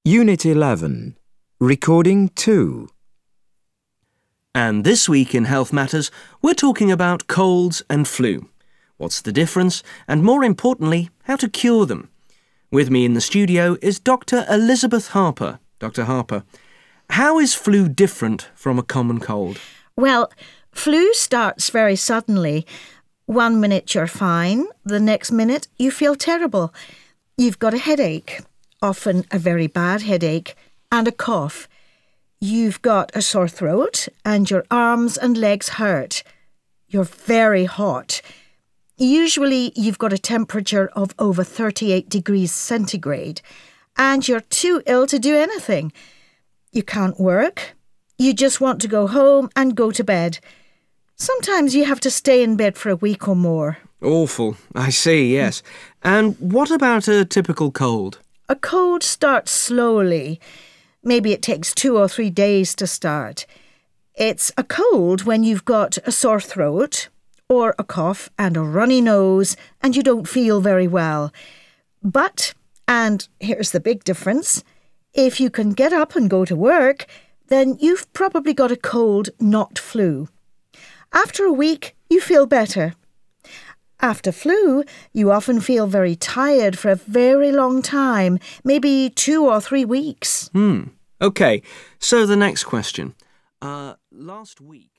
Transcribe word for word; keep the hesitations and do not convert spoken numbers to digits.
Unit eleven. Recording two. And this week in Health Matters, we're talking about colds and flu. What's the difference? And more importantly, how to cure them. With me in the studio is Doctor Elizabeth Harper. Doctor Harper, how is flu different from a common cold? Well, flu starts very suddenly. One minute you're fine, the next minute you feel terrible. You've got a headache, often a very bad headache, and a cough. You've got a sore throat and your arms and legs hurt. You're very hot. Usually you've got a temperature of over thirty-eight degrees centigrade and you're too ill to do anything. You can't work. You just want to go home and go to bed. Sometimes you have to stay in bed for a week or more. Awful. I see, yes. And what about a typical cold? A cold starts slowly. Maybe it takes two or three days to start. It's a cold when you've got a sore throat or a cough and a runny nose and you don't feel very well. But, and here's the big difference, if you can get up and go to work, then you've probably got a cold, not flu. After a week, you feel better. After flu, you often feel very tired for a very long time, maybe two or three weeks. Hmm. OK, so the next question. Uh, last week...